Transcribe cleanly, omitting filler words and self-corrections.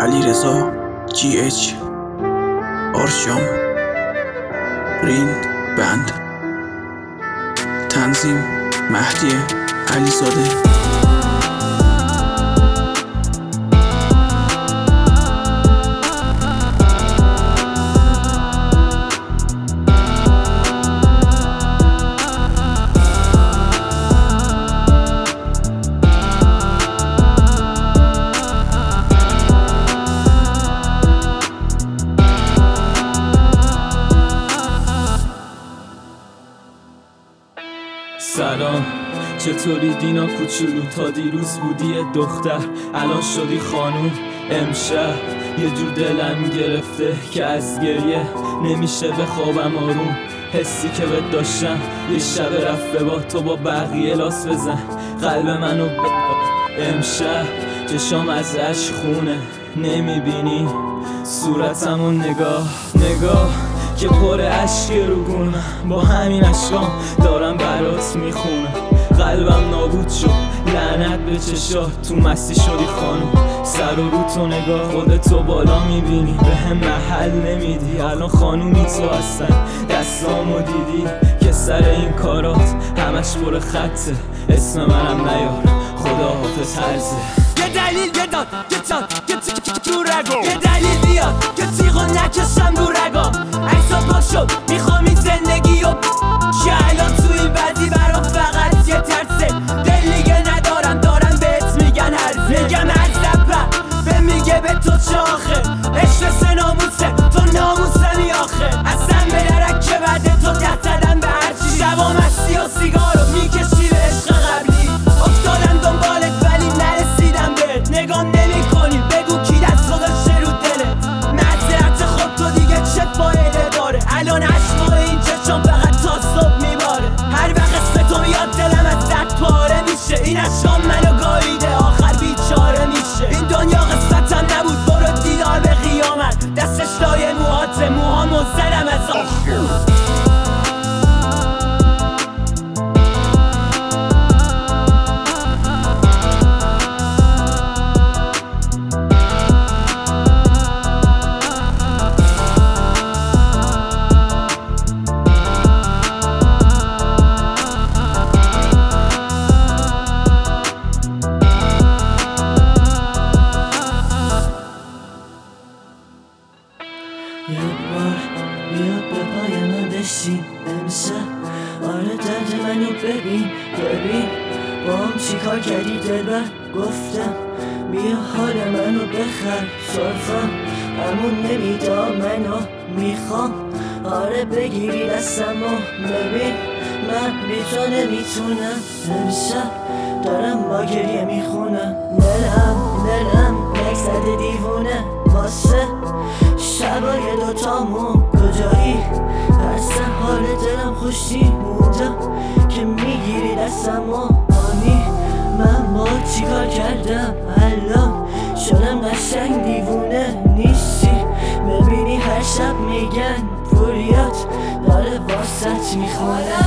علیرضا GH آرشام رین بند تنظیم مهدی علیزاده. سلام، چطوری دینا کوچولو؟ تا دیروز بودی یه دختر، الان شدی خانوم. امشب یه جور دلم گرفته که از گریه نمیشه بخوابم آروم. حسی که بهت داشتم یه شب رفت با تو با بقیه لاس بزن قلب منو امشب چشام از عشق خونه، نمیبینی صورتمو نگاه که پر عشق روگونم. با همین عشقام دارم برات میخونم. قلبم نابود شد، لعنت به چشات، تو مستی شدی خانوم. سر و رو تو نگاه، خودتو بالا میبینی، به هم محل نمیدی. الان خانومی تو هستن، دستامو دیدی که سر این کارات همش پر خطه. اسم منم نیار، خدا حافظ هرزه. یه دلیل یه داد یه چاد یه تو رگو، یه دلیل بیاد که تیغو نکشم دو رگا. عکسا پا شد میخوام این زندگی و که الان تو این بدی برام فقط یه ترسه. دل دیگه ندارم، دارم بهت میگن هرزه. میگم هرزه به میگه به تو چه آخه؟ عشق سه ناموسه، تو ناموسمی آخه. اصلا به درک که بعد تو دست زدم به هرچی. شبا مستی و سیگارو میکشی به عشق قبلی. افتادم دنبالت ولی نرسیدم بهت. نگام نمی کنی بگو کی دست گذاشته رو دلت. معذرت خود تو دیگه چه فایده داره؟ الان عشق این چشم فقط تا صبح میباره. هر وقت اسم تو میاد دلم از درد پاره میشه. این عشقام منو گاییده، آخر بیچاره میشه. این دنیا قصتم نبود، برو دیدار به قیامت. دستش لای موهاته، موهامو زدم از آخر. یه بار بیا به پای من بشین امشب. آره درد منو ببین با هم چی کار کردی دلبر. گفتم بیا حال منو بخر صرفم، همون نمیدا منو میخوام. آره بگیری دستمو ببین، من بی تو نمیتونم. امشب دارم با گریه میخونم. دلم یک زده دیوونه واسه شبای دوتامون کجایی. اصلا حال دلم خوشی موندم که میگیری دستمو آنی. من با چیکار کردم الان شدم قشنگ دیوونه نیستی. ببینی هر شب میگن فوریات داره واسط میخونه.